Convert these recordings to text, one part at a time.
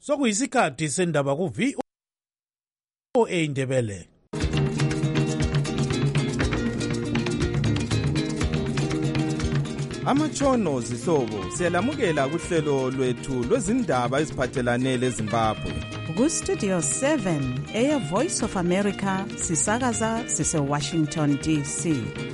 Sokuyisikhathi sendaba ku-VOA Indebele. Amatshono zihlobo siyalamukela kuhlelo lwethu lwezindaba eziphathelane leZimbabwe. Ku-Studio 7 Air Voice of America sisakaza sise-Washington DC.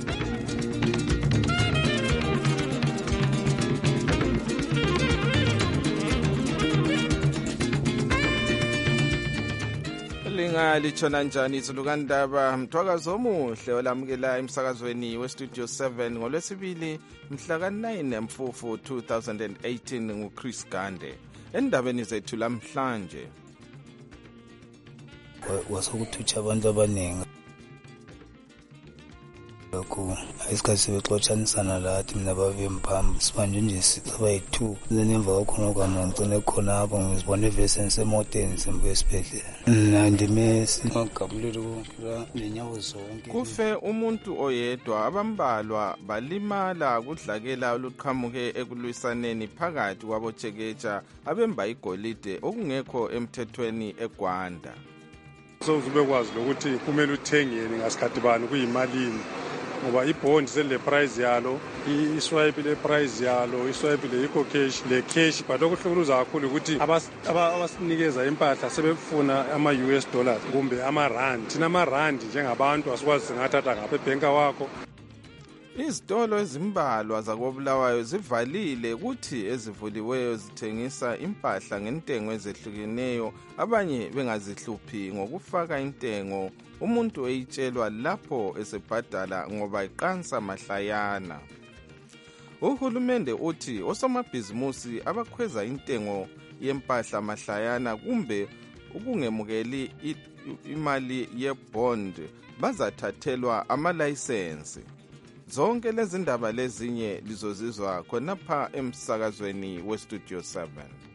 Litshona njani izulukandaba mthwakazi omuhle olamukela emsakazweni we-Studio 7 ngolwesibili mhla ka-9 Mfufu 2018 nguChris Gande. Endabeni zethu lamhlanje wasokuthutsha abantu abaningi lokhu isikhathi sebexotshanisana lathi mina babemphambi sibanje nje sabayi-2 nemva kwakhona kwami ngicine khona apho ngizibone evese ngisemoteni simbuye esibhedlela ndimesi ngagabulile konke nenyawo zonke. Kufe umuntu oyedwa, abambalwa balimala kudlakela oluqhamuke ekulwisaneni phakathi kwabotshekeja abemba igolide okungekho emthethweni eGwanda. Sokubekwazi lokuthi kumele uthengeni ngasikhathi bani kuyimalini ngoba ibond sele price yalo, iswipe le price yalo, iswipe le iko cash, le cash but okuhlukuluza kakhulu ukuthi abasinikeza impahla sebefuna ama-US dollars kumbe ama-rand. Thina ama-rand njengabantu asikwazi singathatha ngapha ebhenka wakho. Izitolo ezimbalwa zakoBulawayo zivalile kuthi ezivuliweyo zithengisa impahla ngentengo ezehlukeneyo, abanye bengazihluphi ngokufaka intengo umuntu eyitshelwa lapho esebhadala ngoba iqansa mahlayana. Uhulumende uthi osomabhizimusi abakhweza intengo yempahla mahlayana kumbe ukungemukeli imali yebond bazathathelwa amalayisensi. Zonke lezi ndaba lezinye lizozizwa khonapha emsakazweni we-Studio 7.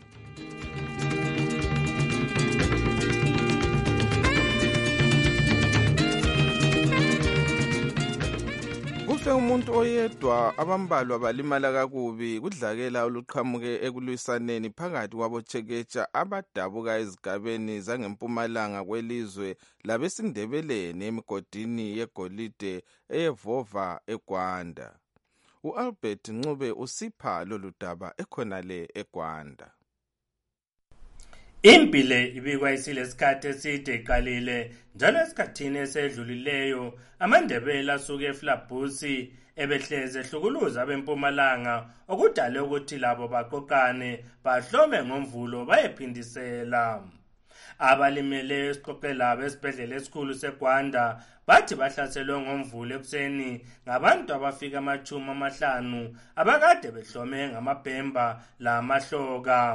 Kufe umuntu oyedwa, abambalwa balimala kakubi kudlakela oluqhamuke ekulwisaneni phakathi kwabotshekeja abadabuka ezigabeni zangempumalanga kwelizwe labesindebeleni emigodini yegolide eyevova eGwanda. U-Albert Ncube usipha lolu daba ekhonale eGwanda. Impi le ibikwa isilesikhathi eside iqalile njalo esikhathini esedlulileyo amaNdebele asuke eFlabusi ebehleze ehlukuluza abempumalanga okudale ukuthi labo baqoqane bahlome ngomvulo bayephindisela. Abalimeleyo esiqoqela besibhedlela esikhulu seGwanda bathi bahlaselwe ngomvulo ekuseni ngabantu abafika 50 abakade behlome ngamabhemba lamahloka.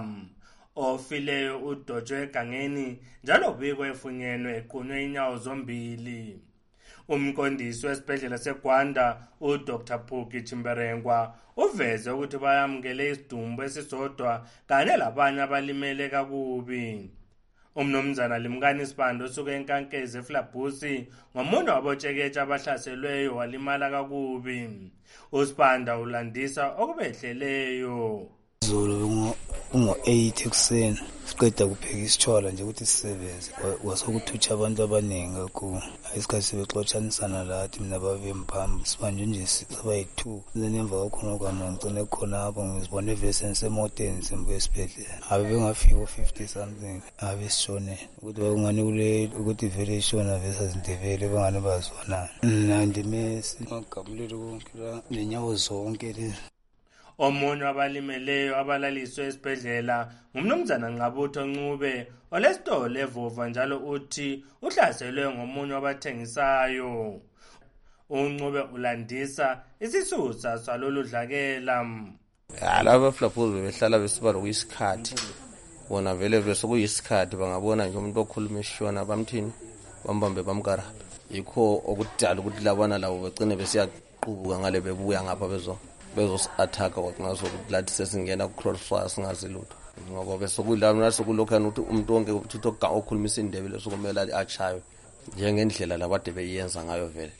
Ofileyo udotshwe egangeni njalo ubikwa efunyenwe equnywe inyawo zombili. Umqondisi wesibhedlela seGwanda uDr Phuki Chimberengwa uveze ukuthi bayamukele isidumbu esisodwa kanye labanye abalimele kakubi. Umnumzana Limkani Sibando osuke eNkankezi eFlabusi ngomunye wabotshekeja abahlaselweyo walimala kakubi. uSibanda ulandisa okubehleleyo. Zolo ungo-8 ekuseni siqeda kupheka isitshola nje ukuthi sisebenze wasokuthutsha abantu abaningi kakhulu isikhathi sebexotshanisana lathi mina babemphambi sibanje nje sabayi-2 nemva kwakhona kwami ngicine khona apho ngizibone evese ngisemoteni simbuye esibhedlela bengafika u-50 something abesishonela ukuthi bakungani ukuthi vele ishona vese azindebele bangane bazwanana ndimesi ngagabulile konke nenyawo zonke lezi. Omunye wabalimeleyo abalaliswe esibhedlela ngumnumzana Nqabutho Ncube olesitolo evova njalo uthi uhlaselwe ngomunye wabathengisayo. uNcube ulandisa isisusa salolu dlakela. Laba Flabusi behlala besibalo kuyisikhathi bona vele besokuyisikhathi bangabona nje umuntu okhuluma eshona bamthini bambambe bamkarapha yikho okudala ukuthi labana labo begcine besiyaqubuka ngale bebuya ngapha bezos-attack ngaso lathi sesingena ku-crossfire singazi lutho ngoba besokuyilana sokulokhana ukuthi umuntu wonke ukuthi okhuluma isindebele sokumele achaywe njengendlela labade beyenza ngayo vele.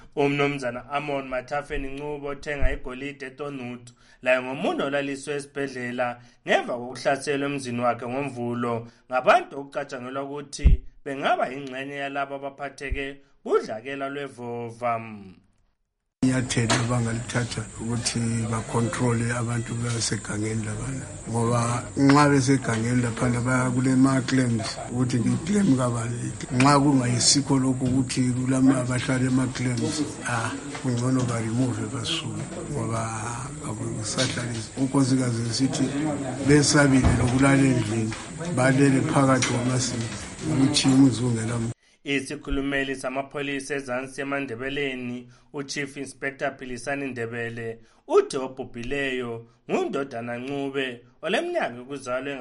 Umnumzana Amon Mathafeni Ncubo othenga igolide eTonut laye ngomunye olaliswe esibhedlela ngemva kokuhlaselwa emzini wakhe ngomvulo ngabantu okucatshangelwa ukuthi bengaba yingxenye yalabo abaphatheke kudlakela lwevova. Inyathelo abangalithatha ukuthi bacontrole abantu basegangeni labana ngoba nxa besegangeni laphana bayakule ma-claims ukuthi ngiclaim kabani nxa kungayisikho lokhu ukuthi kulama abahlala ema-claims kungcono baremove basuke ngoba akusahlalisi. Unkosikazi esithi besabile lokulala endlini balele phakathi kwamasiko ukuthi umzungela. Isikhulumeli samapholisa ezansi eMandebeleni uChief Inspector Philisani Ndebele uthi obhubhileyo ngundodana Ncube oleminyaka yokuzalwa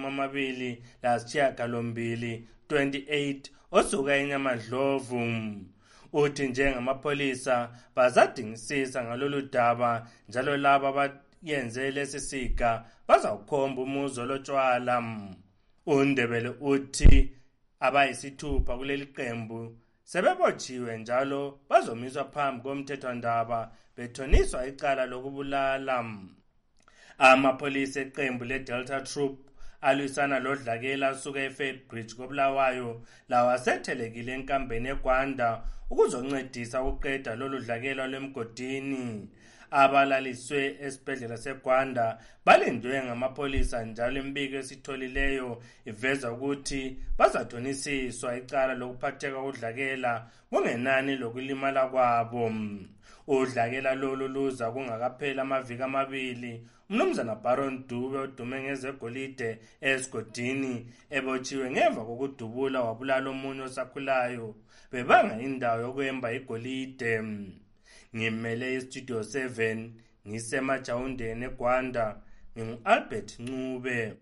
engama-28 28 osuka eNyamadlovu. Uthi njengamapholisa bazadingisisa ngalolu daba njalo laba abayenze lesi siga bazawukhomba umuzo lotshwala. uNdebele uthi abayisithupha kuleli qembu sebebotshiwe njalo bazomiswa phambi komthethwandaba bethoniswa icala lokubulala. Amapholisa eqembu leDelta Troop alwisana lodlakela asuka eFaithbridge koBulawayo lawa asethelekile enkambeni eGwanda ukuzoncedisa ukuqeda lolu dlakela lwemgodini. Abalaliswe esibhedlela seGwanda balindwe ngamapholisa njalo imbiko esitholileyo iveza ukuthi bazathonisiswa icala lokuphatheka kudlakela kungenani lokulimala kwabo. Udlakela lolu luza kungakaphela amaviki amabili umnumzana Baron Dube odume ngezegolide esigodini ebotshiwe ngemva kokudubula wabulala omunye osakhulayo bebanga indawo yokwemba igolide. Ngimele iStudio 7 ngisemajawundeni eGwanda ngingu-Albert Ncube.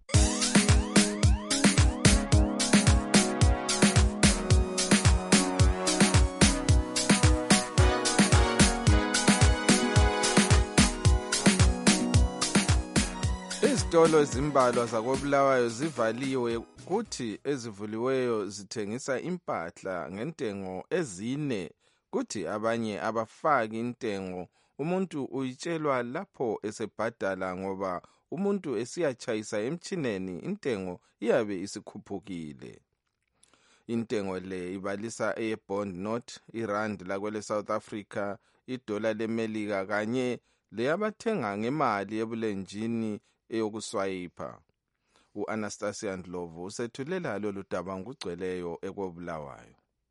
Izitolo ezimbalwa zakoBulawayo zivaliwe kuthi ezivuliweyo zithengisa impahla ngentengo ezine kuthi abanye abafaki intengo. Umuntu uyitshelwa lapho esebhadala ngoba umuntu esiyachayisa emchineni intengo iyabe isikhuphukile. Intengo le ibalisa eBond Note, iRand lakwele South Africa, iDollar leMelika kanye leyabathenga ngemali ebulenjini eyokuswayipa. U-Anastasia Ndlovu usethulela lolu daba ngugcweleyo ekobulawayo.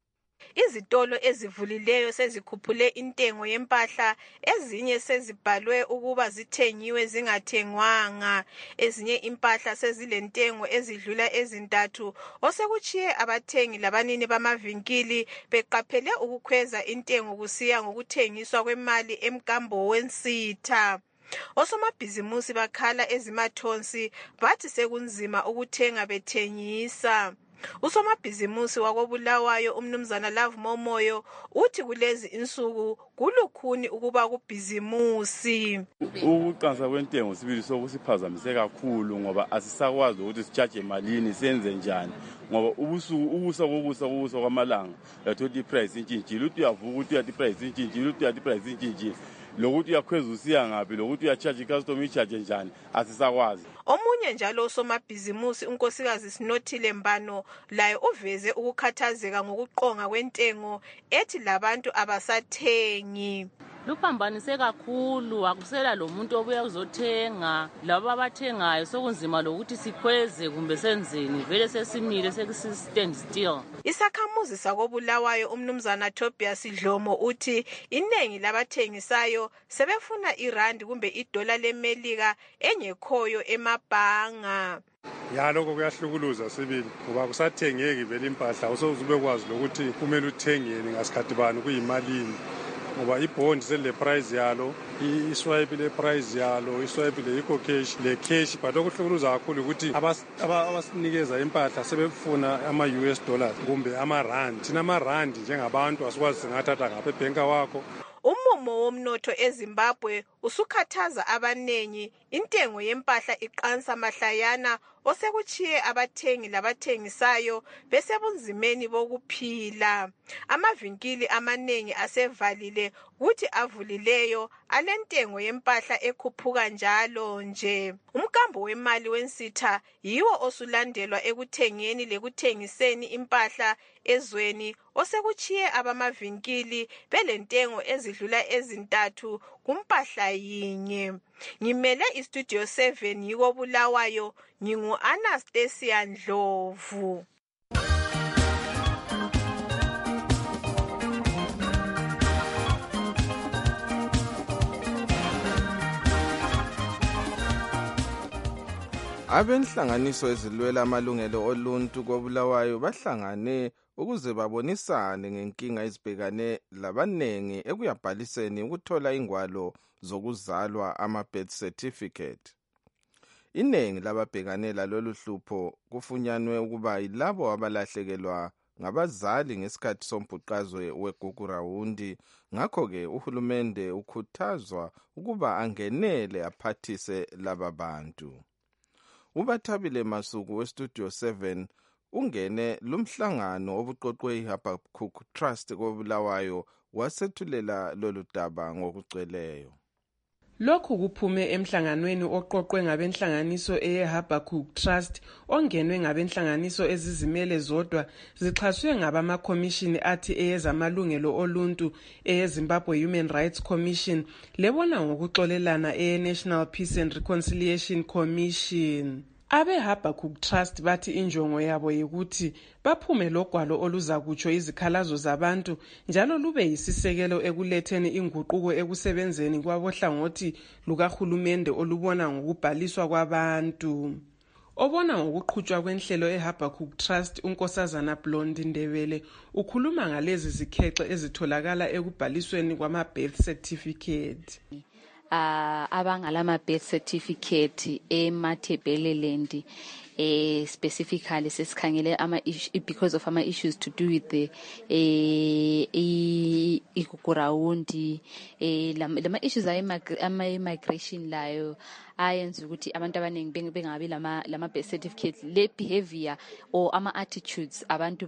Izitolo ezivulileyo sezikhuphule intengo yempahla, ezinye sezibhalwe ukuba zithengiwe zingathengwanga. Ezinye impahla sezilentengo ezidlula ezintathu, osekuchiye abathengi labanini bamavinkili beqaphele ukukhweza intengo kusiya ngokuthengiswa kwemali emkambo wensitha. Osomabhizimusi bakhala ezimathonsi bathi sekunzima ukuthenga bethengisa. Usomabhizimusi wakobulawayo umnumzana Love Momoyo uthi kulezi insuku kulukhuni ukuba kubhizimusi. Ukuqansa kwentengo sibili sokusiphazamise kakhulu ngoba asisakwazi ukuthi sichaje malini senze njani ngoba ubusa kwamalanga yathola iprice intshintshile uthi uyavuka ukuthi uyathi iprice intshintshile uthi uyathi iprice intshintshile lokuthi uyakhweza usiya ngaphi lokuthi uyacharge i-custom i-charge njani asisakwazi. Omunye njalo usomabhizimusi unkosikazi Sinothile Mbano laye uveze ukukhathazeka ngokuqonga kwentengo ethi labantu abasathengi. Luphambanise kakhulu, akusela lo muntu obuya uzothenga, labo abathengayo sokunzima lokuthi sikhweze kumbe senzeni, vele sesimile sekusistand still. Isakhamuzi sakobulawayo umnumzana Tobias Dlomo uthi inengi labathengisayo sebefuna iRand kumbe iDollar leMelika engekhoyo emabhanga. Lokho kuyahlukuluza sibili ngoba kusathengeki vele impahla usozubekwazi lokuthi kumele uthengeni ngasikhathi bani kuyimalini. Ngoba ibond sele price yalo, iswipe le price yalo, iswipe le cash, le cash, but okuhlukuluza kakhulu ukuthi abasinikeza impahla sebefuna ama-US dollars kumbe ama-rand. Thina ama-rand njengabantu asikwazi singathatha ngapha ebhenka wakho. Umumo womnotho eZimbabwe usukhathaza abanengi. Intengo yempahla iqansa mahlayana osekuchiye abathengi labathengisayo besebunzimeni bokuphila. Amavinkili amanengi asevalile kuthi avulileyo alentengo yempahla ekhuphuka njalo nje. Umkambo wemali wensitha yiwo osulandelwa ekuthengeni lekuthengiseni impahla ezweni osekuchiye abamavinkili belentengo ezidlula ezintathu kumpahla yinye. Ngimele iStudio 7 yiko Bulawayo, ngingu Anastasia Ndlovu. Abenhlanganiso ezilwela amalungelo oluntu koBulawayo bahlangane ukuze babonisane ngenkinga ezibhekane labanengi ekuyabhaliseni ukuthola ingwalo zokuzalwa ama-birth certificate. Inengi lababhekane lalolu hlupho kufunyanwe ukuba yilabo abalahlekelwa ngabazali ngesikhathi sombhuqazwe weGugurawundi. Ngakho-ke uhulumende ukhuthazwa ukuba angenele aphathise laba bantu. Ubathabile Masuku weStudio 7 ungene lumhlangano obuqoqwe iHabakkuk Trust koBulawayo wasethulela lolu daba ngokugcweleyo. Lokhu kuphume emhlanganweni oqoqwe ngabenhlanganiso eHabakkuk Trust ongenwe ngabenhlanganiso ezizimele zodwa zixhaswe ngabamakhomishini athi eyezamalungelo oluntu eyeZimbabwe Human Rights Commission lebona ngokuxolelana eyeNational Peace and Reconciliation Commission. AbeHabakkuk Trust bathi injongo yabo yikuthi baphume logwalo oluzakutsho izikhalazo zabantu njalo lube yisisekelo ekuletheni inguquko ekusebenzeni kwabohlangothi lukahulumende olubona ngokubhaliswa kwabantu. Obona ngokuqhutshwa kwenhlelo eHabakkuk Trust uNkosazana Blondie Ndebele ukhuluma ngalezi zikhexe ezitholakala ekubhalisweni kwama-birth certificate. Abangalama birth certificate eMathebeleland specifically sesikhangele because of issues to do with the Gugurawundi lama issues immigration layo ayenza ukuthi abantu abaningi bengabi lama birth certificate, le behavior or ama attitudes abantu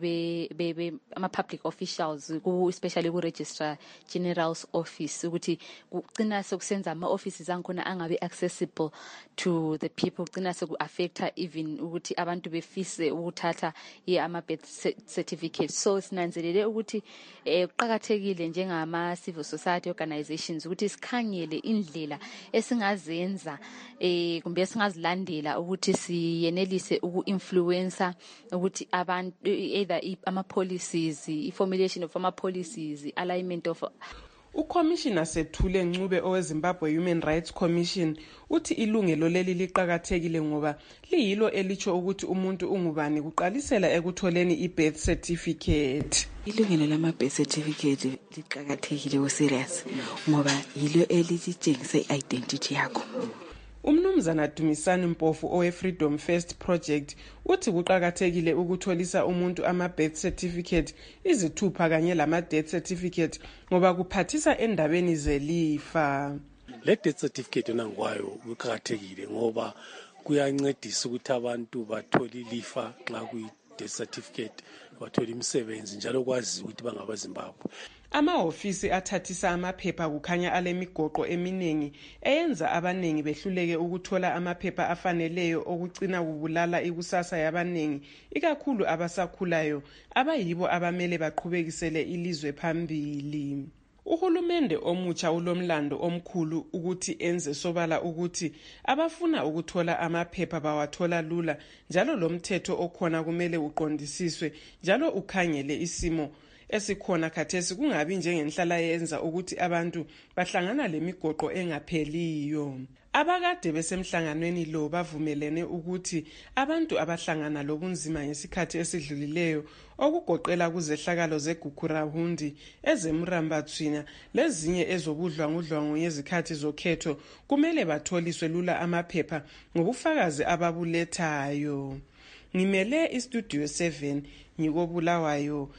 ama public officials especially ku Registrar General's office ukuthi kucina sokusenza ama offices ankhona angabe accessible to the people, kucina soku affecta even ukuthi abantu befise ukuthatha ama birth certificate. So sinanzelele ukuthi uqhakathekile njengama civil society organizations ukuthi sikhangele indlela esingazenza kumbe singazilandela ukuthi siyenelise uku-influencer ukuthi abantu either ama policies, i-formulation of ama policies, alignment of. Ucommissioner Sethule Ncube oweZimbabwe Human Rights Commission uthi ilungelo leli liqhakathekile ngoba liyilo elicho ukuthi umuntu ungubani kuqalisela ekutholeni i-birth certificate. Ilungelo lama-birth certificate liqhakathekile o-serious ngoba yilo elitshengisa i-identity yakho. Umnumzana Dumisani Mpofu owe-Freedom First Project uthi kuqhakathekile ukutholisa umuntu ama-birth certificate izithupha kanye lama-death certificate ngoba kuphathisa endabeni zelifa. Le death certificate nangwayo kuqhakathekile ngoba kuyancedisa ukuthi abantu bathole ilifa nxa kuyi-death certificate, bathole imisebenzi njalo kwazi ukuthi bangaba Zimbabwe. Amahofisi athathisa amaphepha kukhanya alemigoqo eminengi eyenza abanengi behluleke ukuthola amaphepha afaneleyo okucina kubulala ikusasa yabanengi ikakhulu abasakhulayo abayibo abamele baqhubekisele ilizwe phambili. Uhulumende omutsha ulomlando omkhulu ukuthi enze sobala ukuthi abafuna ukuthola amaphepha bawathola lula njalo lomthetho okhona kumele uqondisiswe njalo ukhangele isimo esikhona khathesi kungabi njengenhlala yenza ukuthi abantu bahlangana lemigoqo engapheliyo. Abakade besemhlanganweni lo bavumelene ukuthi abantu abahlangana lobunzima ngesikhathi esidlulileyo okugoqela kuzehlakalo zeGugurawundi, ezemrambathwina lezinye ezobudlwangudlwangu ngezikhathi zokhetho kumele batholiswe lula amaphepha ngobufakazi ababulethayo. Ngimele iStudio 7 ngikobulawayo,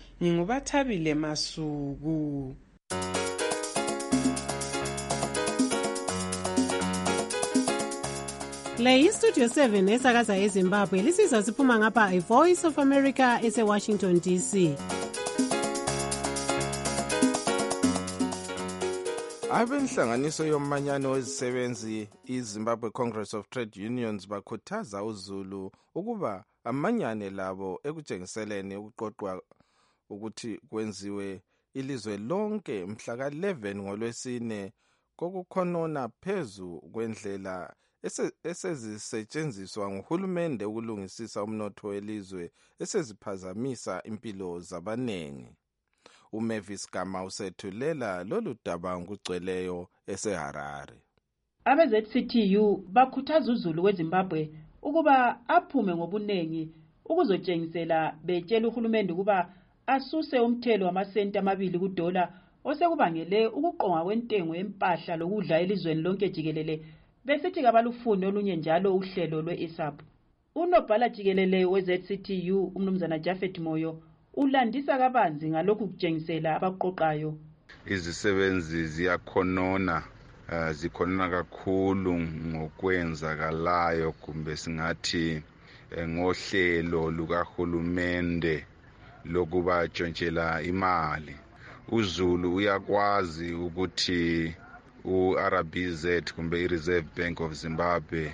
ngingubathabile Masuku. Le iStudio 7 esakaza eZimbabwe lisizwa siphuma ngapha iVoice of America eseWashington DC. Abenhlanganiso yomanyano wezisebenzi iZimbabwe Congress of Trade Unions bakhuthaza uZulu ukuba amanyane labo ekutshengiseleni ukuqoqwa ukuthi kwenziwe ilizwe lonke mhla ka-11 ngoLwesine kokukhonona phezu kwendlela esezisetshenziswa nguhulumende ukulungisisa umnotho welizwe eseziphazamisa impilo zabanengi. uMavis Gama usethulela lolu daba ngugcweleyo eseHarare. Abe-ZCTU bakhuthaza uZulu weZimbabwe ukuba aphume ngobunengi ukuzotshengisela betshela uhulumende ukuba asuse umthelo wamasenti amabili kudola osekubangele ukuqonga kwentengo yempahla lokudla elizweni lonke jikelele, besithi kabalufuni olunye njalo uhlelo lwe-ISAP. Unobhala jikelele we-ZCTU umnumzana Jafet Moyo ulandisa kabanzi ngalokhu kutshengisela abaqoqayo. Izisebenzi ziyakhonona zikhonona kakhulu ngokwenzakalayo kumbe singathi ngohlelo lukahulumende lokuba tshontshelana imali. uZulu uyakwazi ukuthi uRBZ kumbe iReserve Bank of Zimbabwe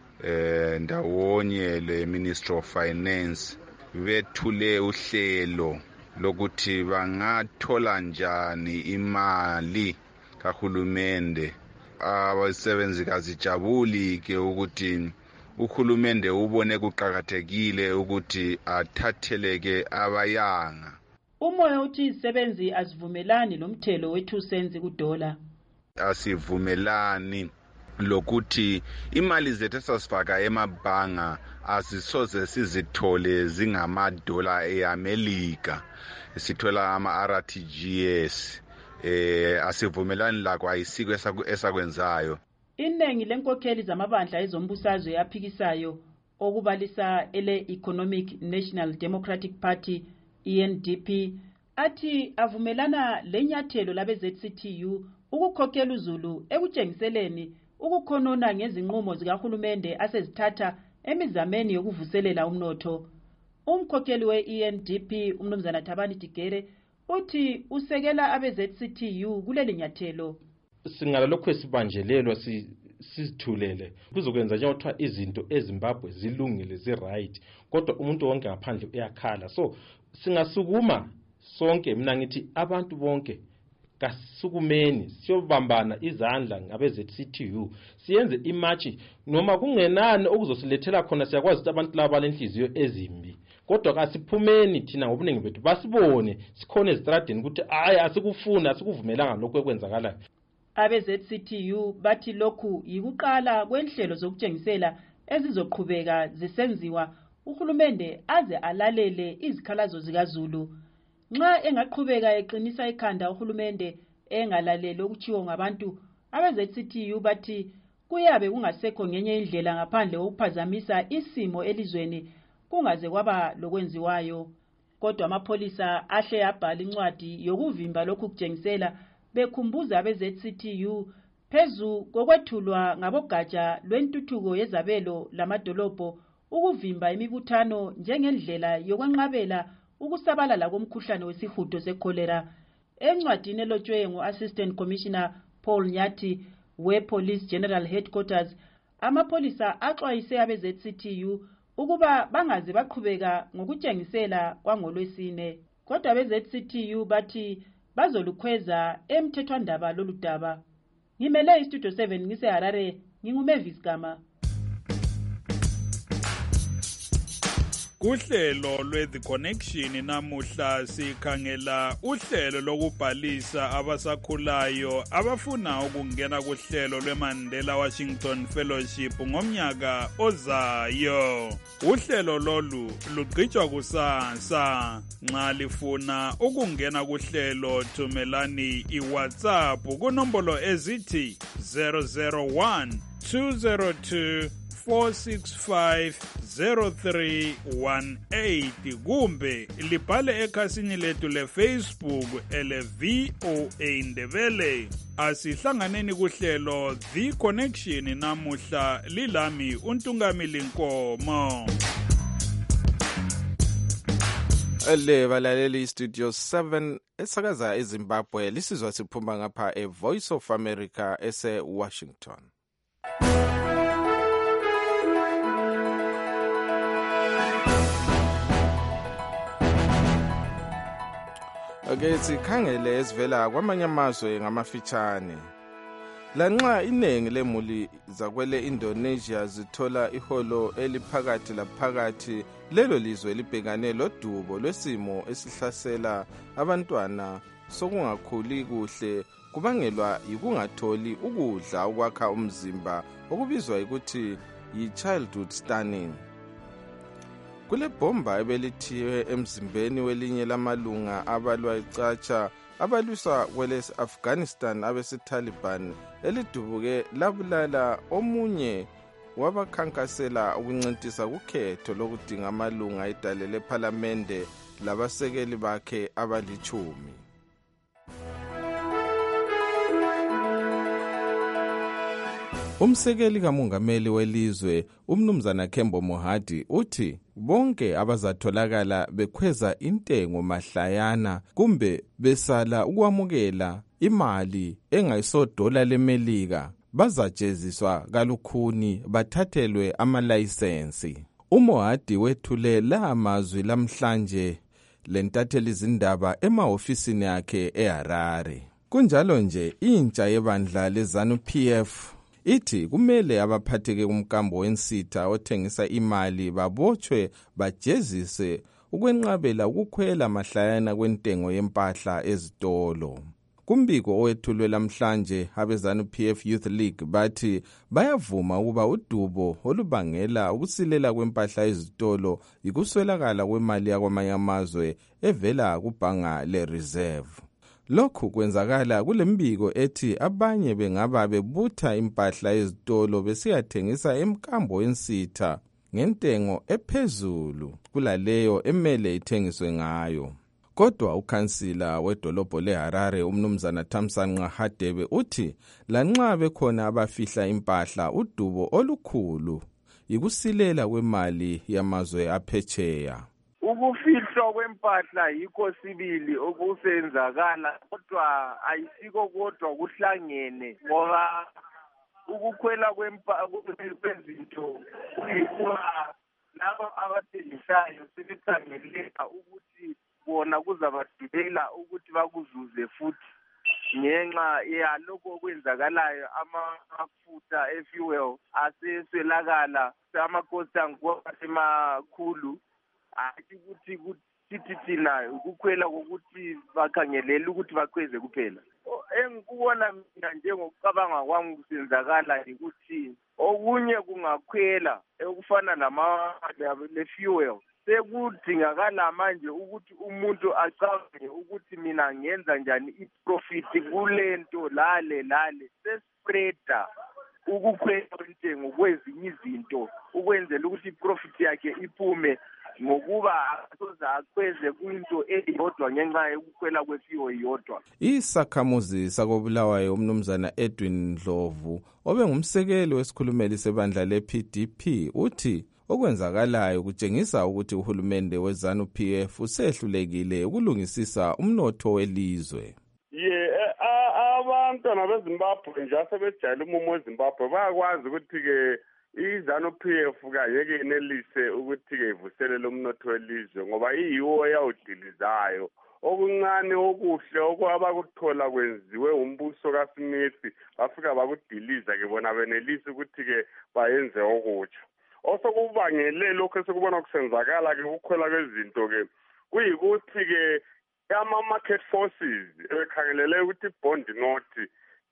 ndawonye le-Ministry of Finance bethule uhlelo lokuthi bangathola njani imali kahulumende. Abasebenzi kazijabuli ke ukuthi uhulumende ubone kuqhakathekile ukuthi athatheleke abayanga. Umoya uthi izisebenzi azivumelani lomthelo we2 cents kudola. Asivumelani lokuthi imali zethu esasifaka emabhanga asisoze sizithole zingamadola eAmelika, sithola ama-RTGS. Asivumelani lakho, ayisiko esakwenzayo. Iningi lenkokheli zamabandla ezombusazwe yaphikisayo okubalisa ele-Economic National Democratic Party ENDP athi avumelana lenyathelo labe-ZCTU ukukhokhela uZulu ekutshengiseleni ukukhonona ngezinqumo zikahulumende asezithatha emizameni yokuvuselela umnotho. Umkhokheli we-ENDP umnumzana Thabani Tigere uthi usekela abe-ZCTU kuleli nyathelo. Singalalokho esibanjelelwa sizithulele kuzokwenza njengokuthi izinto eZimbabwe zilungile ziright, kodwa umuntu wonke ngaphandle uyakhala. So singasukuma sonke, mina ngithi abantu bonke kasukumeni siyobambana izandla ngabe-ZCTU siyenze imatchi noma kungenani okuzosilethela khona. Siyakwazi ukuthi abantu laba balenhliziyo ezimbi, kodwa kasiphumeni thina ngobuningi bethu basibone sikhona ezitradeni ukuthi asikufuna asikuvumelanga lokho ekwenzakalayo. Abe-ZCTU bathi lokhu yikuqala kwenhlelo zokutshengisela ezizoqhubeka zisenziwa uhulumende aze alalele izikhalazo zikaZulu. Nxa engaqhubeka eqinisa ikhanda uhulumende engalaleli okutshiwo ngabantu, abe-ZCTU bathi kuyabe kungasekho ngenye indlela ngaphandle kokuphazamisa isimo elizweni kungaze kwaba lokwenziwayo. Kodwa amapholisa ahle abhala incwadi yokuvimba lokhu kutshengisela bekhumbuza abe-ZCTU phezu kokwethulwa ngabogatsha lwentuthuko yezabelo lamadolobho ukuvimba imibuthano njengendlela yokwenqabela ukusabalala komkhuhlane wesihudo sekholera. Encwadini elotshwe ngo-Assistant Commissioner Paul Nyathi we-Police General Headquarters, amapholisa axwayise abe-ZCTU ukuba bangaze baqhubeka ngokutshengisela kwangolwesine. Kodwa abe-ZCTU bathi bazolukhweza emthethwandaba lolu daba. Ngimele iStudio 7 ngiseHarare, nginguMavis Gama. Kuhlelo lwe-The Connection namuhla sikhangela uhlelo lokubhalisa abasakhulayo abafuna ukungena kuhlelo lweMandela Washington Fellowship ngomnyaka ozayo. Uhlelo lolu lugqitshwa kusasa. Nxa lifuna ukungena kuhlelo thumelani iWhatsApp kunombolo ezithi 001 202 4650318 kumbe libhale ekhasini lethu leFacebook ele-VOA Indebele. Asihlanganeni kuhlelo The Connection namuhla lilami uNtungamili Nkomo. Balaleli Studio 7 esakaza eZimbabwe lisizwa siphuma ngapha eVoice of America ese-Washington. Sikhangele esivela kwamanye amazwe ngamafitshane. Lanxa iningi lemuli zakwele Indonesia zithola iholo eliphakathi laphakathi, lelo lizwe libhekane lodubo lwesimo esihlasela abantwana sokungakhuli kuhle kubangelwa yikungatholi ukudla okwakha umzimba okubizwa ukuthi yi-childhood stunning. Kule bhomba ebelithiwe emzimbeni welinye lamalunga abalwa icatsha abalwiswa kwele Afghanistan abesi-Taliban elidubuke labulala omunye wabakhankasela ukuncintisa kukhetho lokudinga amalunga idale lephalamende labasekeli bakhe abali-10. Umsekeli kamongameli welizwe umnumzana Kembo Mohadi uthi bonke abazatholakala bekhweza intengo mahlayana kumbe besala ukwamukela imali engayisodola lemelika bazajeziswa kalukhuni bathathelwe amalayisensi. uMohadi wethule la mazwi lamhlanje lentatheli izindaba emahofisini yakhe eHarare. Kunjalo nje intsha yebandla leZANU-PF ithi kumele abaphatheke kumkambo wensitha othengisa imali babotshwe bajezise ukwenqabela ukukhwela mahlayana kwentengo yempahla ezitolo. Kumbiko owethulwe lamhlanje abeZANU-PF Youth League bathi bayavuma ukuba udubo olubangela ukusilela kwempahla ezitolo yikuswelakala kwemali yakwamanye amazwe evela kubhanga le-Reserve. Lokhu kwenzakala kulembiko ethi abanye bengaba bebutha impahla ezitolo besiyathengisa emkambo wensitha ngentengo ephezulu kulaleyo emele ithengiswe ngayo. Kodwa ukhansila wedolobho leHarare umnumzana Thamsanqa Hadebe uthi lanxa bekhona abafihla impahla udubo olukhulu yikusilela kwemali yamazwe aphetsheya. Ukufihlwa kwempahla yikho sibili okusenzakala, kodwa ayisiko kodwa kuhlangene ngoba ukukhwela kwezinto kuyikuba labo abathengisayo sebekhangelela ukuthi bona kuzabadibela ukuthi bakuzuze futhi ngenxa yalokho okwenzakalayo. Amafutha e-fuel aseswelakala, amakosi angekho makhulu. Athi ukuthi kuthi thina ukukhwela kokuthi bakhangelela ukuthi bakhweze kuphela. Engikubona mina njengokucabanga kwami kusenzakala ukuthi okunye kungakhwela ekufana le-fuel. Sekudingakala manje ukuthi umuntu acabange ukuthi mina ngenza njani i-profit kulento lale sespreada ukukhwela kwentengo kwezinye izinto ukwenzela ukuthi i-profit yakhe iphume ngokuba asoza akhweze kwinto eyodwa ngenxa yokukhwela kwefuel yodwa. Isakhamuzi sakobulawayo umnumzana Edwin Ndlovu obengumsekeli wesikhulumeli sebandla le-PDP uthi okwenzakalayo kutshengisa ukuthi uhulumende weZANU-PF usehlulekile ukulungisisa umnotho welizwe. Abantwana beZimbabwe nje asebejayele umumo weZimbabwe bayakwazi ukuthi-ke iZANU-PF kayeke yenelise ukuthi-ke ivuselele umnotho welizwe ngoba iyiwo eyawudilizayo. Okuncane okuhle okwabakuthola kwenziwe umbuso kaSmith bafika bakudiliza-ke bona benelise ukuthi-ke bayenze okutsha. Osokubangele lokho esekubona kusenzakala-ke ukukhwela kwezinto-ke kuyikuthi-ke ama-market forces ebekhangelele ukuthi i-bond note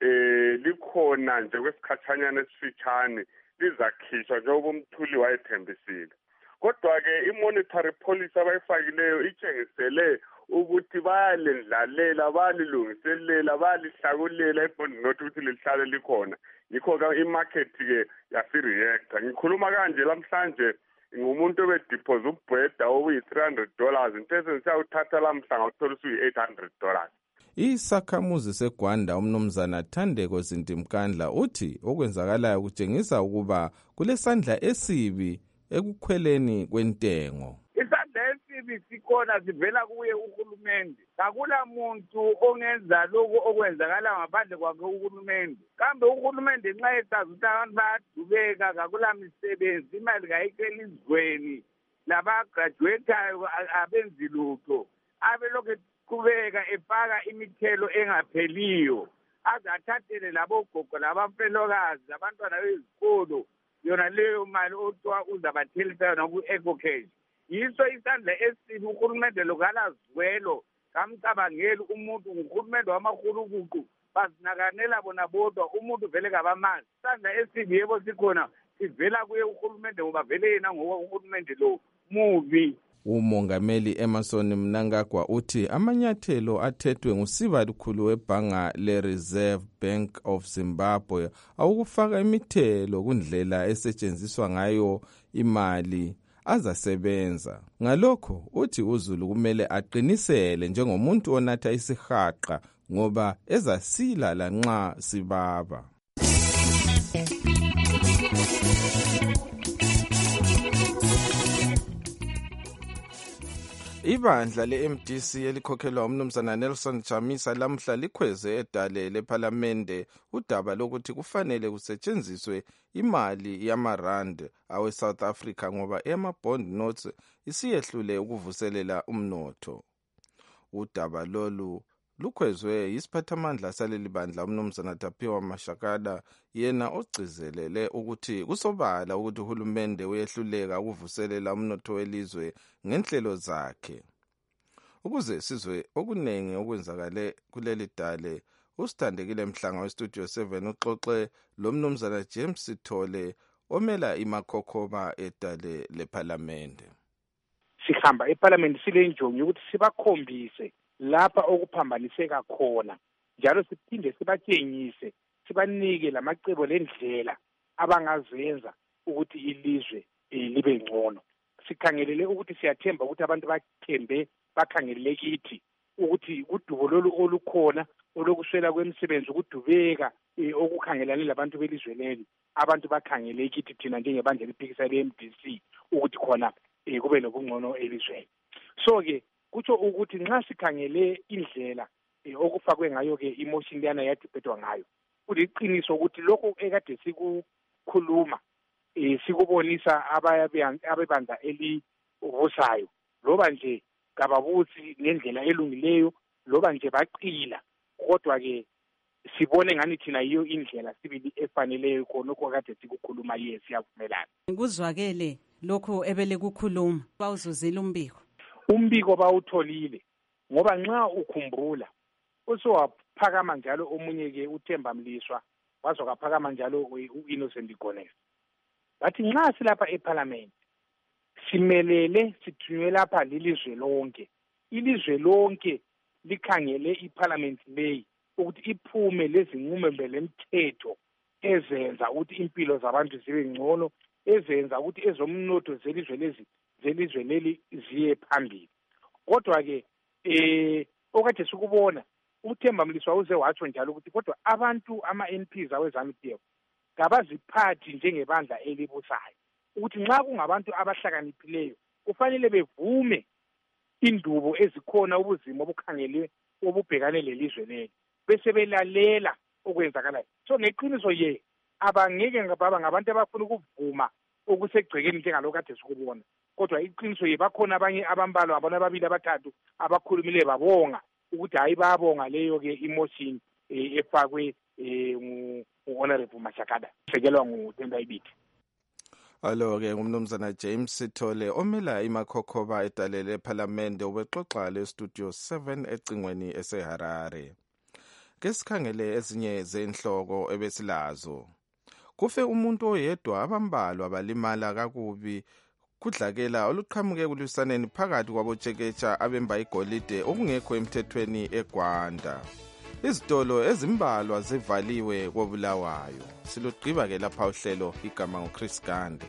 likhona nje kwesikhatshanyana esifitshane lizakhishwa njengoba umthuli wayethembisile. kodwa-ke i-monetary policy abayifakileyo itshengisele ukuthi bayalendlalela, bayalilungiselela, bayalihlakulela ibond note ukuthi lihlale likhona. Yikho-ke imarket-ke yasi-reacta. Ngikhuluma kanje lamhlanje ngumuntu obedeposit ubheda obuyi-$300 into siyawuthatha lamhla ngawuthola usuyi-$800. Isakhamuzi seGwanda umnumzana Thandeko Zintimkandla uthi okwenzakalayo kutshengisa ukuba kulesandla esibi ekukhweleni kwentengo. Isandla esibi sikhona sivela kuye uhulumende. Akula muntu ongenza lokho okwenzakala ngaphandle kwakhe uhulumende. Kambe uhulumende nxa esazi ukuthi abantu bayadubeka akula misebenzi, imali kayikho izweni, labagraduateayo abenzi lutho, abelokhu kubeka efaka imithelo engapheliyo, azathathele labogogo labafelokazi abantwana bezikolo yona leyo mali othiwa uzabathelisa yona ku-ecocash. Yiso isandla esibi uhulumende lokalazwelo kamcabangeli umuntu, nguhulumende wamahulukuqu, bazinakanela bona bodwa, umuntu vele kabamazi. Isandla esibi yebo sikhona sivela kuye uhulumende ngoba vele yena ngoba uhulumende lo mubi. Umongameli Emerson Mnangagwa uthi amanyathelo athethwe nguSibalukhulu webhanga le-Reserve Bank of Zimbabwe awukufaka imithelo kundlela esetshenziswa ngayo imali azasebenza. Ngalokho uthi uZulu kumele aqinisele njengomuntu onatha isihaqa ngoba ezasila lanxa sibaba. Ibandla le-MDC elikhokhelwa umnumzana Nelson Chamisa lamhla likhweze edale lephalamende udaba lokuthi kufanele kusetshenziswe imali yamarand awe-South Africa ngoba ama-bond notes isiyehlule ukuvuselela umnotho. Udaba lolu lukhwezwe yisiphathamandla saleli bandla umnumzana Tapiwa Mashakada, yena ogcizelele ukuthi kusobala ukuthi uhulumende uyehluleka ukuvuselela umnotho welizwe ngenhlelo zakhe. Ukuze sizwe okunengi okwenzakale kuleli dale, usithandekile Mhlanga westudio 7 uxoxe lomnumzana James Sithole omela imakhokhoba edale lephalamende. Sihamba eParliament silenjongo ukuthi sibakhombise lapha okuphambaniseka khona, njalo siphinde sibatshengise, sibanike lamacebo lendlela abangazenza ukuthi ilizwe libe ngcono. Sikhangelele ukuthi siyathemba ukuthi abantu bathembe bakhangelele kithi ukuthi udubo lolu olukhona olokuswela kwemisebenzi, ukudubeka okukhangelane labantu belizwe leli, abantu bakhangele kithi thina njengebandla eliphikisa le-MDC ukuthi khona kube nobungcono elizweni. So-ke kutsho ukuthi nxa sikhangele indlela okufakwe ngayo-ke imotion leyana yadibhetwa ngayo, kuliqiniso ukuthi lokho ekade sikukhuluma sikubonisa abebandla elivusayo, loba nje kababuthi ngendlela elungileyo, loba nje baqila, kodwa-ke sibone ngani thina yiyo indlela sibili efaneleyo khonokho kade sikukhuluma. Yes, siyavumelana. Kuzwakele lokho ebele kukhuluma, bawuzuzile umbiko. Umbiko bawutholile ngoba nxa ukhumbula usowaphakama njalo omunye-ke uThemba Mliswa, wazokaphakama njalo u-Innocent Gonesi. Bathi nxa silapha eParliament simelele sithunywe lapha lilizwe lonke, ilizwe lonke likhangele iParliament leyi ukuthi iphume lezinqumo lemthetho ezenza ukuthi impilo zabantu zibe ngcono, ezenza ukuthi ezomnotho zelizwe leli ziye phambili. Kodwa-ke okade sikubona uThemba Mliswa uze watsho njalo ukuthi kodwa abantu ama-MPs awezanu-PF kabaziphathi njengebandla elibusayo, ukuthi nxa kungabantu abahlakaniphileyo kufanele bevume indubo ezikhona ubuzima obukhangelwe obubhekane lelizwe leli, bese belalela okwenzakalayo. So ngeqiniso abangeke baba ngabantu abafuna ukuvuma okusegcekeni njengalokho kade sikubona, kodwa iqiniso bakhona abanye abambalwa, abantu ababili abathathu abakhulumile babonga ukuthi hayi bayabonga leyo-ke imotion efakwe ngu-Honorable Mashakada sekelwa nguTendai Biti. Alo-ke ngumnumzana James Sithole omela imakhokhoba edalele ephalamende ubexoxa le-studio 7 ecingweni eseHarare. Kesikhangele ezinye zenhloko ebesilazo. Kufe umuntu oyedwa, abambalwa balimala kakubi kudlakela oluqhamuke kulwisaneni phakathi kwabotsheketsha abemba igolide okungekho emthethweni eGwanda. Izitolo ezimbalwa zivaliwe koBulawayo. Silugqiba-ke lapha uhlelo, igama nguChris Gande.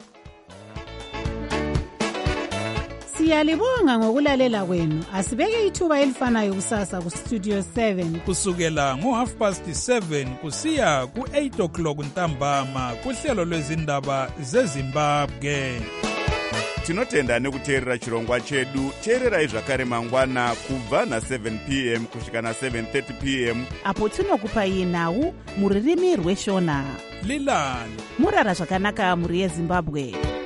Siyalibonga ngokulalela kwenu. Asibeke ithuba elifanayo kusasa ku Studio 7 kusukela ngo7:30 kusiya ku8 o'clock ntambama kuhlelo lwezindaba zeZimbabwe. Tinotenda nekuteerera chirongwa chedu. Teererai zvakare mangwana kubva na7 p.m. kusvika na7:30 p.m. apo tinokupai nhau muririmi rweshona. Lilani murara zvakanaka muri yeZimbabwe.